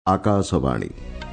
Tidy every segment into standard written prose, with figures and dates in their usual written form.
आकाशवाणी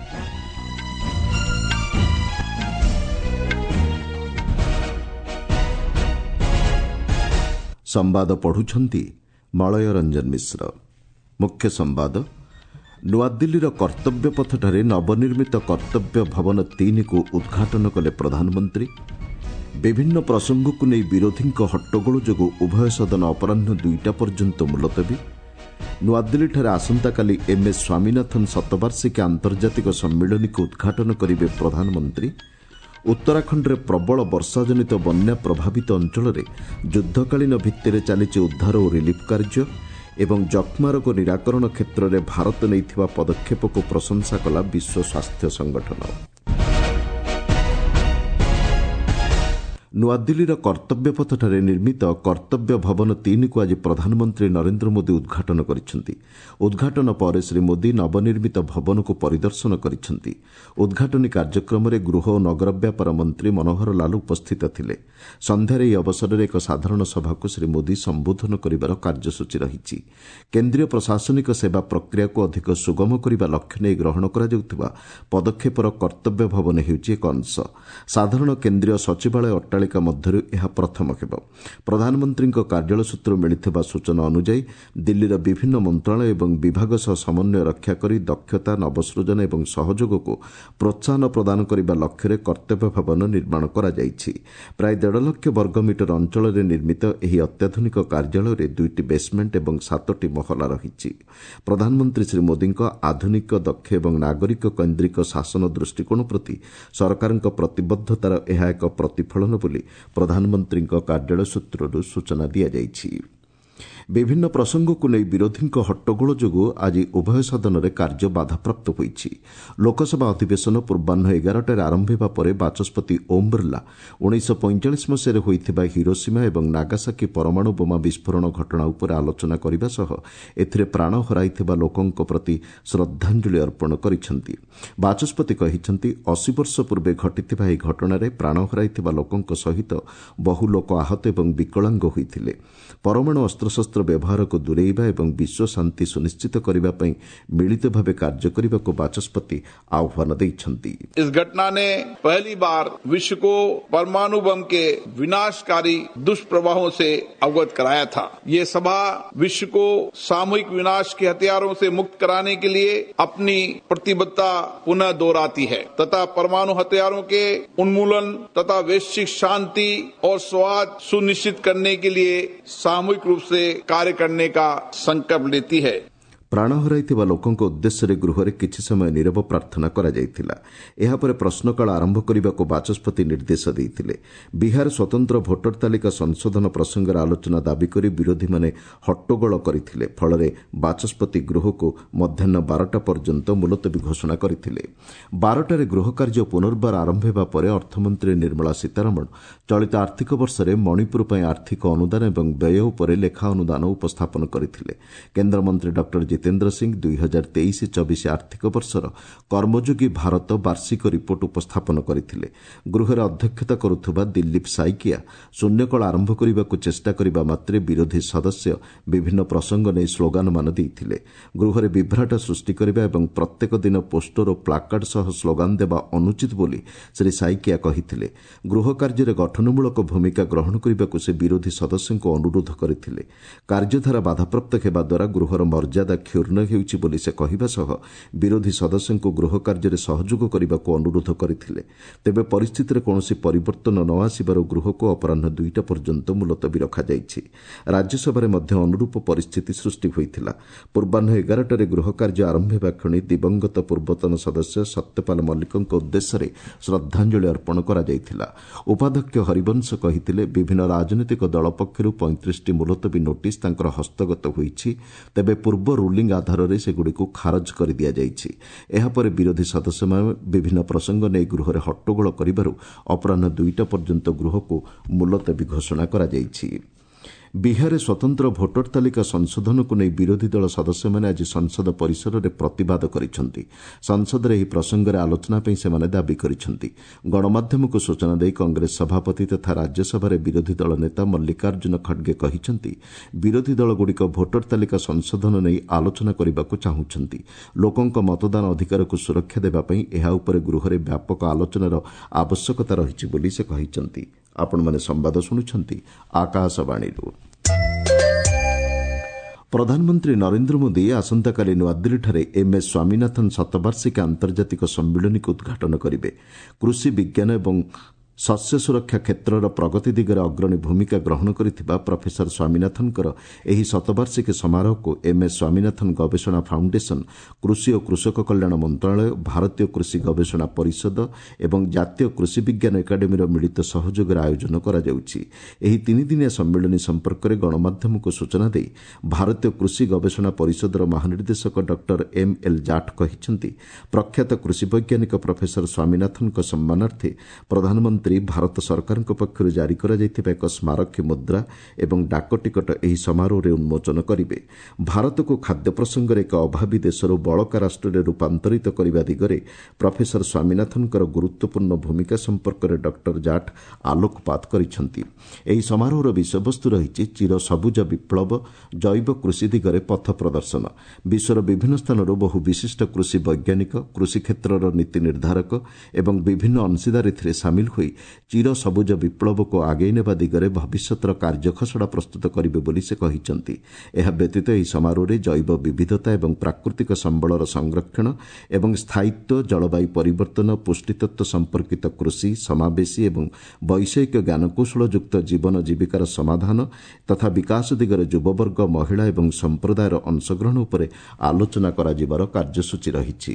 संवाद पढ़ुछंती मलय रंजन मिश्र। मुख्य संवाद नुआदिल्लीर कर्तव्य पथठारे नवनिर्मित कर्तव्य भवन 3 को उद्घाटन कले प्रधानमंत्री। विभिन्न प्रसंग को नहीं विरोधी हट्टगोल जोगु उभय सदन अपराह्न 2टा पर्यंत मुलतवी। नुआदिल्लीଠାରେ आसंताकाली एमएस स्वामीनाथन शतवार्षिकी आंतर्जातिक सम्मेलन को उद्घाटन करेंगे प्रधानमंत्री। उत्तराखंड में प्रबल वर्षा जनित बन्या प्रभावित अंचल में युद्धकालीन भित्तिरे चली उद्धार और रिलीफ कार्य एवं जख्मा रोग निराकरण क्षेत्र में भारत नहीं पदक्षेप को प्रशंसा कला विश्व स्वास्थ्य संगठन। नुआदिल्लीर कर्तव्य पथठारे निर्मित कर्तव्य भवन 3 को आज प्रधानमंत्री नरेंद्र मोदी उद्घाटन करिसेंती। उद्घाटन पर श्री मोदी नवनिर्मित भवन को परिदर्शन करिसेंती। उद्घाटनी कार्यक्रम में गृह और नगर व्यापार मंत्री मनोहर लाल उपस्थित थिले। संध्यारे ଏହି ଅବସରରେ ଏକ ସାଧାରଣ ସଭାକୁ ଶ୍ରୀ ମୋଦି ସମ୍ବୋଧନ କରିବାର କାର୍ଯ୍ୟସୂଚୀ ରହିଛି। କେନ୍ଦ୍ରୀୟ ପ୍ରଶାସନିକ ସେବା ପ୍ରକ୍ରିୟାକୁ ଅଧିକ ସୁଗମ କରିବା ଲକ୍ଷ୍ୟ ନେଇ ଗ୍ରହଣ କରାଯାଉଥିବା ପଦକ୍ଷେପର କର୍ତ୍ତବ୍ୟ ଭବନ ହେଉଛି ଏକ ଅଂଶ। ସାଧାରଣ କେନ୍ଦ୍ରୀୟ ସଚିବାଳୟ ଅଟ୍ଟାଳିକା ମଧ୍ୟରୁ ଏହା ପ୍ରଥମ ହେବ। ପ୍ରଧାନମନ୍ତ୍ରୀଙ୍କ କାର୍ଯ୍ୟାଳୟ ସୂତ୍ରରୁ ମିଳିଥିବା ସୂଚନା ଅନୁଯାୟୀ ଦିଲ୍ଲୀର ବିଭିନ୍ନ ମନ୍ତ୍ରଣାଳୟ ଏବଂ ବିଭାଗ ସହ ସମନ୍ୱୟ ରକ୍ଷା କରି ଦକ୍ଷତା ନବସୃଜନ ଏବଂ ସହଯୋଗକୁ ପ୍ରୋତ୍ସାହନ ପ୍ରଦାନ କରିବା ଲକ୍ଷ୍ୟରେ କର୍ତ୍ତବ୍ୟ ଭବନ ନିର୍ମାଣ କରାଯାଇଛି। ପ୍ରାୟ 1.5 ଲକ୍ଷ ବର୍ଗମିଟର ଅଞ୍ଚଳରେ ନିର୍ମିତ ଏହି ଅତ୍ୟାଧୁନିକ କାର୍ଯ୍ୟାଳୟରେ 2ଟି ବେସମେଣ୍ଟ ଏବଂ 7ଟି ମହଲା ରହିଛି। ପ୍ରଧାନମନ୍ତ୍ରୀ ଶ୍ରୀ ମୋଦିଙ୍କ ଆଧୁନିକ ଦକ୍ଷ ଏବଂ ନାଗରିକ କୈନ୍ଦ୍ରିକ ଶାସନ ଦୃଷ୍ଟିକୋଣ ପ୍ରତି ସରକାରଙ୍କ ପ୍ରତିବଦ୍ଧତାର ଏହା ଏକ ପ୍ରତିଫଳନ ବୋଲି ପ୍ରଧାନମନ୍ତ୍ରୀଙ୍କ କାର୍ଯ୍ୟାଳୟ ସୂତ୍ରରୁ ସୂଚନା ଦିଆଯାଇଛି। विभिन्न प्रसंग को नहीं विरोधी हट्टगोल जोगु आज उभय सदन में कार्य बाधाप्राप्त होईछि। लोकसभा अधिवेशन पूर्वाह्न 11टार आरंभ होगा पर बाचस्पति ओम बिरला 1945 मसीह होइथिबा हिरोशिमा एवं नागासाकी परमाणु बोमा विस्फोरण घटना उपर आलोचना करने सह एथिरे प्राण हराइथिबा लोकंक प्रति श्रद्धांजलि अर्पण करिसेंती। बाचस्पति कहिसेंती 80 वर्ष पूर्वे घटिथिबा ଏହି घटनारे प्राण हराइथिबा लोकंक सहित बहु लोक आहत एवं विकलांग होइथिले। परमाणु अस्त्रशस्त्र व्यवहार को दूरेइबा एवं विश्व शांति सुनिश्चित करने पर मिलित भाव कार्य करने को बाचस्पति आह्वान देइछंती। इस घटना ने पहली बार विश्व को परमाणु बम के विनाशकारी दुष्प्रभावों से अवगत कराया था। ये सभा विश्व को सामूहिक विनाश के हथियारों से मुक्त कराने के लिए अपनी प्रतिबद्धता पुनः दोहराती है तथा परमाणु हथियारों के उन्मूलन तथा वैश्विक शांति और सौहार्द सुनिश्चित करने के लिए सामूहिक रूप से कार्य करने का संकल्प लेती है। प्राण हराइथिबा लोकंक उद्देश्य गृह में किछि समय नीरव प्रार्थना करा जायतिला। एहा परे प्रश्नकाल आरंभ करने को बाचस्पति निर्देश देइथिले। बिहार स्वतंत्र भोटर तालिका संशोधन प्रसंग आलोचना दाबी करी विरोधी माने हट्टगोल करथिले। फलरे बाचस्पति गृह को मध्याह्न 12टा पर्यंत मुलतवी घोषणा करथिले। 12टारे गृह कार्य पुनर्बार आरंभ होगा पर अर्थमंत्री निर्मला सीतारमण चलित आर्थिक वर्ष में मणिपुर पर आर्थिक अनुदान एवं व्यय उपर लेखा अनुदान उपस्थापन करथिले। केन्द्रमंत्री डॉक्टर जितेन्द्र सिंह 2023-24 आर्थिक वर्षर कर्मयोगी भारत वार्षिक रिपोर्ट उपस्थापन करथिले। गृह अध्यक्षता करुथुबा दिलीप साइकिया शून्यकाल आरंभ करने को चेष्टा करने मात्रे विरोधी सदस्य विभिन्न प्रसंग नहीं स्लोगान मान देइथिले। गृह में विभ्राट सृष्टि करने और प्रत्येक दिन पोस्टर और प्लाकार्ड सह स्लोगान देवा अनुचित बोली श्री साइकिया कहिथिले। गृह कार्य गठनमूलक भूमिका ग्रहण करने को से विरोधी सदस्यों को अनुरोध करथिले। कार्यधारा बाधाप्राप्त हेबा द्वारा गृहर मर्यादा क्षुर्ण हेउछि बोली से कहिबा सह विरोधी सदस्यों को गृह कार्य सहयोग करने को अनुरोध करथिले। तेबे परिस्थिति रे कोनोसी परिवर्तन न आसिबार गृह को अपराह्न 2टा पर्यंत मुलतवी रखा जायछि। राज्यसभा रे मध्य अनुरूप परिस्थिति सृष्टि होइथिला। पूर्वाह्न 11टारे गृह कार्य आरंभ हेबा क्षणी दिवंगत पूर्वतन सदस्य सत्यपाल मल्लिकଙ୍କ उद्देश्य श्रद्धांजलि अर्पण करा जायथिला। उपाध्यक्ष हरिवंश कहिथिले विभिन्न राजनीतिक दल पक्षरु 35टी मुलतवी नोटिस तांकर हस्तगत होईछि। तेबे पूर्व रूलिंग आधार में सेगुड़ी को खारज कर दि जाइछि। एहापर विरोधी सदस्य विभिन्न प्रसंग नहीं गृह में हट्टगोल करिबारु अपराह्न 2टा पर्यंत गृह को मुलतवी घोषणा करा जाइछि। ବିହାରରେ ସ୍ୱତନ୍ତ୍ର ଭୋଟର ତାଲିକା ସଂଶୋଧନକୁ ନେଇ ବିରୋଧୀ ଦଳ ସଦସ୍ୟମାନେ ଆଜି ସଂସଦ ପରିସରରେ ପ୍ରତିବାଦ କରିଛନ୍ତି। ସଂସଦରେ ଏହି ପ୍ରସଙ୍ଗରେ ଆଲୋଚନା ପାଇଁ ସେମାନେ ଦାବି କରିଛନ୍ତି। ଗଣମାଧ୍ୟମକୁ ସୂଚନା ଦେଇ କଂଗ୍ରେସ ସଭାପତି ତଥା ରାଜ୍ୟସଭାରେ ବିରୋଧୀ ଦଳ ନେତା ମଲ୍ଲିକାର୍ଜୁନ ଖଡ୍ଗେ କହିଛନ୍ତି, ବିରୋଧୀ ଦଳଗୁଡ଼ିକ ଭୋଟର ତାଲିକା ସଂଶୋଧନ ନେଇ ଆଲୋଚନା କରିବାକୁ ଚାହୁଁଛନ୍ତି। ଲୋକଙ୍କ ମତଦାନ ଅଧିକାରକୁ ସୁରକ୍ଷା ଦେବା ପାଇଁ ଏହା ଉପରେ ଗୃହରେ ବ୍ୟାପକ ଆଲୋଚନାର ଆବଶ୍ୟକତା ରହିଛି ବୋଲି ସେ କହିଛନ୍ତି। ଆପଣମାନେ ସମ୍ବାଦ ଶୁଣୁଛନ୍ତି ଆକାଶବାଣୀରୁ। ପ୍ରଧାନମନ୍ତ୍ରୀ ନରେନ୍ଦ୍ର ମୋଦି ଆସନ୍ତାକାଲି ନୂଆଦିଲ୍ଲୀଠାରେ ଏମ୍ଏସ୍ ସ୍ୱାମୀନାଥନ ଶତବାର୍ଷିକୀ ଆନ୍ତର୍ଜାତିକ ସମ୍ମିଳନୀକୁ ଉଦ୍ଘାଟନ କରିବେ। କୃଷି ବିଜ୍ଞାନ ଏବଂ ଶସ୍ୟ ସୁରକ୍ଷା କ୍ଷେତ୍ରର ପ୍ରଗତି ଦିଗରେ ଅଗ୍ରଣୀ ଭୂମିକା ଗ୍ରହଣ କରିଥିବା ପ୍ରଫେସର ସ୍ୱାମୀନାଥନଙ୍କର ଏହି ଶତବାର୍ଷିକୀ ସମାରୋହକୁ ଏମ୍ଏସ୍ ସ୍ୱାମୀନାଥନ ଗବେଷଣା ଫାଉଣ୍ଡେସନ, କୃଷି ଓ କୃଷକ କଲ୍ୟାଣ ମନ୍ତ୍ରଣାଳୟ, ଭାରତୀୟ କୃଷି ଗବେଷଣା ପରିଷଦ ଏବଂ ଜାତୀୟ କୃଷି ବିଜ୍ଞାନ ଏକାଡେମୀର ମିଳିତ ସହଯୋଗରେ ଆୟୋଜନ କରାଯାଉଛି। ଏହି ତିନିଦିନିଆ ସମ୍ମିଳନୀ ସମ୍ପର୍କରେ ଗଣମାଧ୍ୟମକୁ ସୂଚନା ଦେଇ ଭାରତୀୟ କୃଷି ଗବେଷଣା ପରିଷଦର ମହାନିର୍ଦ୍ଦେଶକ ଡକ୍ଟର ଏମ୍ଏଲ୍ ଜାଟ୍ କହିଛନ୍ତି, ପ୍ରଖ୍ୟାତ କୃଷି ବୈଜ୍ଞାନିକ ପ୍ରଫେସର ସ୍ୱାମୀନାଥନଙ୍କ ସମ୍ମାନାର୍ଥେ ପ୍ରଧାନମନ୍ତ୍ରୀ ଭାରତ ସରକାରଙ୍କ ପକ୍ଷରୁ ଜାରି କରାଯାଇଥିବା ଏକ ସ୍ମାରକୀ ମୁଦ୍ରା ଏବଂ ଡାକଟିକଟ ଏହି ସମାରୋହରେ ଉନ୍ମୋଚନ କରିବେ। ଭାରତକୁ ଖାଦ୍ୟ ପ୍ରସଙ୍ଗରେ ଏକ ଅଭାବୀ ଦେଶରୁ ବଳକା ରାଷ୍ଟ୍ରରେ ରୂପାନ୍ତରିତ କରିବା ଦିଗରେ ପ୍ରଫେସର ସ୍ୱାମୀନାଥନଙ୍କର ଗୁରୁତ୍ୱପୂର୍ଣ୍ଣ ଭୂମିକା ସମ୍ପର୍କରେ ଡକ୍ଟର ଜାଟ୍ ଆଲୋକପାତ କରିଛନ୍ତି। ଏହି ସମାରୋହର ବିଷୟବସ୍ତୁ ରହିଛି ଚିର ସବୁଜ ବିପ୍ଳବ, ଜୈବ କୃଷି ଦିଗରେ ପଥ ପ୍ରଦର୍ଶନ। ବିଶ୍ୱର ବିଭିନ୍ନ ସ୍ଥାନରୁ ବହୁ ବିଶିଷ୍ଟ କୃଷି ବୈଜ୍ଞାନିକ, କୃଷି କ୍ଷେତ୍ରର ନୀତି ନିର୍ଦ୍ଧାରକ ଏବଂ ବିଭିନ୍ନ ଅଂଶୀଦାର ଏଥିରେ ସାମିଲ ହୋଇ ଚିର ସବୁଜ ବିପ୍ଳବକୁ ଆଗେଇ ନେବା ଦିଗରେ ଭବିଷ୍ୟତର କାର୍ଯ୍ୟଖସଡ଼ା ପ୍ରସ୍ତୁତ କରିବେ ବୋଲି ସେ କହିଛନ୍ତି। ଏହା ବ୍ୟତୀତ ଏହି ସମାରୋହରେ ଜୈବ ବିବିଧତା ଏବଂ ପ୍ରାକୃତିକ ସମ୍ବଳର ସଂରକ୍ଷଣ ଏବଂ ସ୍ଥାୟିତ୍ୱ, ଜଳବାୟୁ ପରିବର୍ତ୍ତନ, ପୁଷ୍ଟିତତ୍ତ୍ୱ ସମ୍ପର୍କିତ କୃଷି, ସମାବେଶୀ ଏବଂ ବୈଷୟିକ ଜ୍ଞାନକୌଶଳ ଯୁକ୍ତ ଜୀବନ ଜୀବିକାର ସମାଧାନ ତଥା ବିକାଶ ଦିଗରେ ଯୁବବର୍ଗ, ମହିଳା ଏବଂ ସମ୍ପ୍ରଦାୟର ଅଂଶଗ୍ରହଣ ଉପରେ ଆଲୋଚନା କରାଯିବାର କାର୍ଯ୍ୟସୂଚୀ ରହିଛି।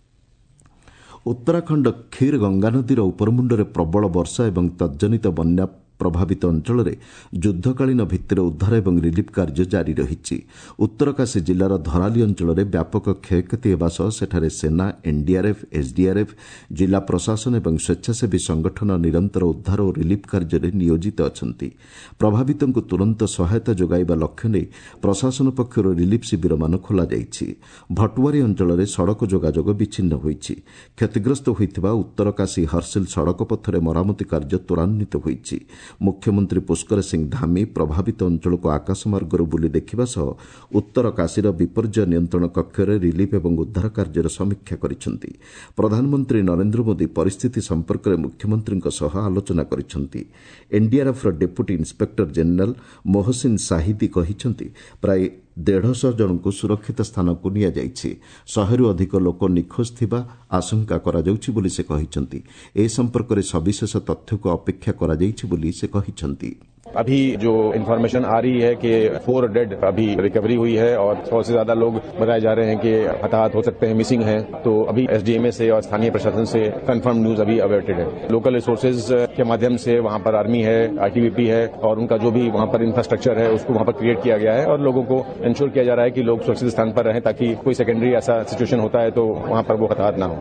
ଉତ୍ତରାଖଣ୍ଡ କ୍ଷୀର ଗଙ୍ଗାନଦୀର ଉପରମୁଣ୍ଡରେ ପ୍ରବଳ ବର୍ଷା ଏବଂ ତଜ୍ଜନିତ ବନ୍ୟା ପ୍ରଭାବିତ ଅଞ୍ଚଳରେ ଯୁଦ୍ଧକାଳୀନ ଭିତ୍ତିରେ ଉଦ୍ଧାର ଏବଂ ରିଲିଫ୍ କାର୍ଯ୍ୟ ଜାରି ରହିଛି। ଉତ୍ତରକାଶୀ ଜିଲ୍ଲାର ଧରାଲି ଅଞ୍ଚଳରେ ବ୍ୟାପକ କ୍ଷୟକ୍ଷତି ହେବା ସହ ସେଠାରେ ସେନା, ଏନ୍ଡିଆର୍ଏଫ୍, ଏସ୍ଡିଆର୍ଏଫ୍, ଜିଲ୍ଲା ପ୍ରଶାସନ ଏବଂ ସ୍ୱେଚ୍ଛାସେବୀ ସଂଗଠନ ନିରନ୍ତର ଉଦ୍ଧାର ଓ ରିଲିଫ୍ କାର୍ଯ୍ୟରେ ନିୟୋଜିତ ଅଛନ୍ତି। ପ୍ରଭାବିତଙ୍କୁ ତୁରନ୍ତ ସହାୟତା ଯୋଗାଇବା ଲକ୍ଷ୍ୟ ନେଇ ପ୍ରଶାସନ ପକ୍ଷରୁ ରିଲିଫ୍ ଶିବିରମାନ ଖୋଲାଯାଇଛି। ଭଟୁଆରୀ ଅଞ୍ଚଳରେ ସଡ଼କ ଯୋଗାଯୋଗ ବିଚ୍ଛିନ୍ନ ହୋଇଛି। କ୍ଷତିଗ୍ରସ୍ତ ହୋଇଥିବା ଉତ୍ତରକାଶୀ ହର୍ସିଲ୍ ସଡ଼କ ପଥରେ ମରାମତି କାର୍ଯ୍ୟ ତ୍ୱରାନ୍ୱିତ ହୋଇଛି। ମୁଖ୍ୟମନ୍ତ୍ରୀ ପୁଷ୍କର ସିଂ ଧାମୀ ପ୍ରଭାବିତ ଅଞ୍ଚଳକୁ ଆକାଶମାର୍ଗରୁ ବୁଲି ଦେଖିବା ସହ ଉତ୍ତରକାଶୀର ବିପର୍ଯ୍ୟୟ ନିୟନ୍ତ୍ରଣ କକ୍ଷରେ ରିଲିଫ୍ ଏବଂ ଉଦ୍ଧାର କାର୍ଯ୍ୟର ସମୀକ୍ଷା କରିଛନ୍ତି। ପ୍ରଧାନମନ୍ତ୍ରୀ ନରେନ୍ଦ୍ର ମୋଦି ପରିସ୍ଥିତି ସମ୍ପର୍କରେ ମୁଖ୍ୟମନ୍ତ୍ରୀଙ୍କ ସହ ଆଲୋଚନା କରିଛନ୍ତି। ଏନ୍ଡିଆର୍ଏଫ୍ର deputy inspector general Mohsin Shahidi କହିଛନ୍ତି, ପ୍ରାୟ 150 ଜଣଙ୍କୁ ସୁରକ୍ଷିତ ସ୍ଥାନକୁ ନିଆଯାଇଛି। 100ରୁ ଅଧିକ ଲୋକ ନିଖୋଜ ଥିବା ଆଶଙ୍କା କରାଯାଉଛି ବୋଲି ସେ କହିଛନ୍ତି। ଏ ସମ୍ପର୍କରେ ସବିଶେଷ ତଥ୍ୟକୁ ଅପେକ୍ଷା କରାଯାଇଛି ବୋଲି ସେ କହିଛନ୍ତି। अभी जो इन्फॉर्मेशन आ रही है कि 4 डेड अभी रिकवरी हुई है और 100 से ज्यादा लोग बताए जा रहे हैं कि हताहत हो सकते हैं, मिसिंग हैं। तो अभी एसडीएमए से और स्थानीय प्रशासन से कंफर्म न्यूज अभी अवेटेड है। लोकल रिसोर्सेज के माध्यम से वहां पर आर्मी है, आईटीबीपी है और उनका जो भी वहां पर इंफ्रास्ट्रक्चर है उसको वहां पर क्रिएट किया गया है और लोगों को इंश्योर किया जा रहा है कि लोग सुरक्षित स्थान पर रहें ताकि कोई सेकेंडरी ऐसा सिचुएशन होता है तो वहां पर वो हताहत ना हो।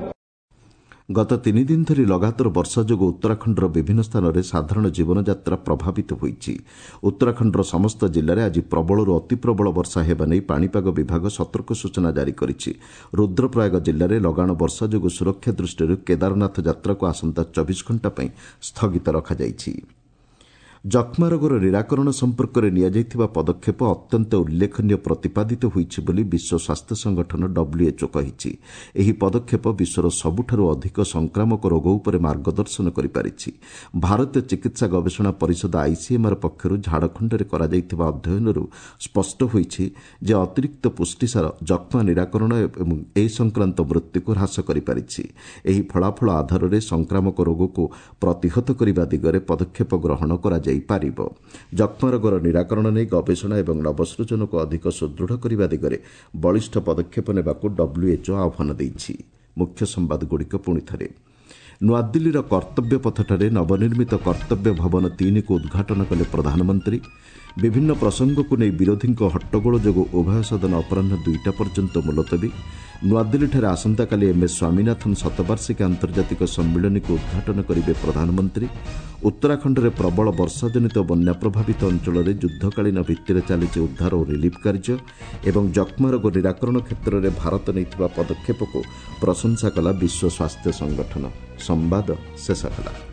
ଗତ 3 ଦିନ ଧରି ଲଗାତାର ବର୍ଷା ଯୋଗୁଁ ଉତ୍ତରାଖଣ୍ଡର ବିଭିନ୍ନ ସ୍ଥାନରେ ସାଧାରଣ ଜୀବନଯାତ୍ରା ପ୍ରଭାବିତ ହୋଇଛି। ଉତ୍ତରାଖଣ୍ଡର ସମସ୍ତ ଜିଲ୍ଲାରେ ଆଜି ପ୍ରବଳରୁ ଅତି ପ୍ରବଳ ବର୍ଷା ହେବା ନେଇ ପାଣିପାଗ ବିଭାଗ ସତର୍କ ସୂଚନା ଜାରି କରିଛି। ରୁଦ୍ରପ୍ରୟାଗ ଜିଲ୍ଲାରେ ଲଗାଣ ବର୍ଷା ଯୋଗୁଁ ସୁରକ୍ଷା ଦୃଷ୍ଟିରୁ କେଦାରନାଥ ଯାତ୍ରାକୁ ଆସନ୍ତା 24 ଘଣ୍ଟା ପାଇଁ ସ୍ଥଗିତ ରଖାଯାଇଛି। ଯକ୍ଷ୍ମା ରୋଗର ନିରାକରଣ ସମ୍ପର୍କରେ ନିଆଯାଇଥିବା ପଦକ୍ଷେପ ଅତ୍ୟନ୍ତ ଉଲ୍ଲେଖନୀୟ ପ୍ରତିପାଦିତ ହୋଇଛି ବୋଲି ବିଶ୍ୱ ସ୍ୱାସ୍ଥ୍ୟ ସଂଗଠନ WHO କହିଛି। ଏହି ପଦକ୍ଷେପ ବିଶ୍ୱର ସବୁଠାରୁ ଅଧିକ ସଂକ୍ରାମକ ରୋଗ ଉପରେ ମାର୍ଗଦର୍ଶନ କରିପାରିଛି। ଭାରତୀୟ ଚିକିତ୍ସା ଗବେଷଣା ପରିଷଦ ICMR ପକ୍ଷରୁ ଝାଡ଼ଖଣ୍ଡରେ କରାଯାଇଥିବା ଅଧ୍ୟୟନରୁ ସ୍ପଷ୍ଟ ହୋଇଛି ଯେ ଅତିରିକ୍ତ ପୁଷ୍ଟିସାର ଯକ୍ଷ୍ମା ନିରାକରଣ ଏବଂ ଏ ସଂକ୍ରାନ୍ତ ମୃତ୍ୟୁକୁ ହ୍ରାସ କରିପାରିଛି। ଏହି ଫଳାଫଳ ଆଧାରରେ ସଂକ୍ରାମକ ରୋଗକୁ ପ୍ରତିହତ କରିବା ଦିଗରେ ପଦକ୍ଷେପ ଗ୍ରହଣ କରାଯାଇଛି। ଯକ୍ଷ୍ମା ରୋଗର ନିରାକରଣ ନେଇ ଗବେଷଣା ଏବଂ ନବସୃଜନକୁ ଅଧିକ ସୁଦୃଢ଼ କରିବା ଦିଗରେ ବଳିଷ୍ଠ ପଦକ୍ଷେପ ନେବାକୁ WHO ଆହ୍ୱାନ ଦେଇଛି। ମୁଖ୍ୟ ସମ୍ବାଦଗୁଡ଼ିକ ପୁଣିଥରେ। ନୂଆଦିଲ୍ଲୀର କର୍ତ୍ତବ୍ୟ ପଥଠାରେ ନବନିର୍ମିତ କର୍ତ୍ତବ୍ୟ ଭବନ 3କୁ ଉଦ୍ଘାଟନ କଲେ ପ୍ରଧାନମନ୍ତ୍ରୀ। ବିଭିନ୍ନ ପ୍ରସଙ୍ଗକୁ ନେଇ ବିରୋଧୀଙ୍କ ହଟ୍ଟଗୋଳ ଯୋଗୁଁ ଉଭୟ ସଦନ ଅପରାହ୍ନ 2ଟା ପର୍ଯ୍ୟନ୍ତ ମୁଲତବୀ। ନୂଆଦିଲ୍ଲୀଠାରେ ଆସନ୍ତାକାଲି MS ସ୍ୱାମୀନାଥନ୍ ଶତବାର୍ଷିକୀ ଆନ୍ତର୍ଜାତିକ ସମ୍ମିଳନୀକୁ ଉଦ୍ଘାଟନ କରିବେ ପ୍ରଧାନମନ୍ତ୍ରୀ। ଉତ୍ତରାଖଣ୍ଡରେ ପ୍ରବଳ ବର୍ଷାଜନିତ ବନ୍ୟା ପ୍ରଭାବିତ ଅଞ୍ଚଳରେ ଯୁଦ୍ଧକାଳୀନ ଭିତ୍ତିରେ ଚାଲିଛି ଉଦ୍ଧାର ଓ ରିଲିଫ୍ କାର୍ଯ୍ୟ ଏବଂ ଯକ୍ଷ୍ମା ରୋଗ ନିରାକରଣ କ୍ଷେତ୍ରରେ ଭାରତ ନେଇଥିବା ପଦକ୍ଷେପକୁ ପ୍ରଶଂସା କଲା ବିଶ୍ୱ ସ୍ୱାସ୍ଥ୍ୟ ସଂଗଠନ। ସମ୍ବାଦ ଶେଷ ହେଲା।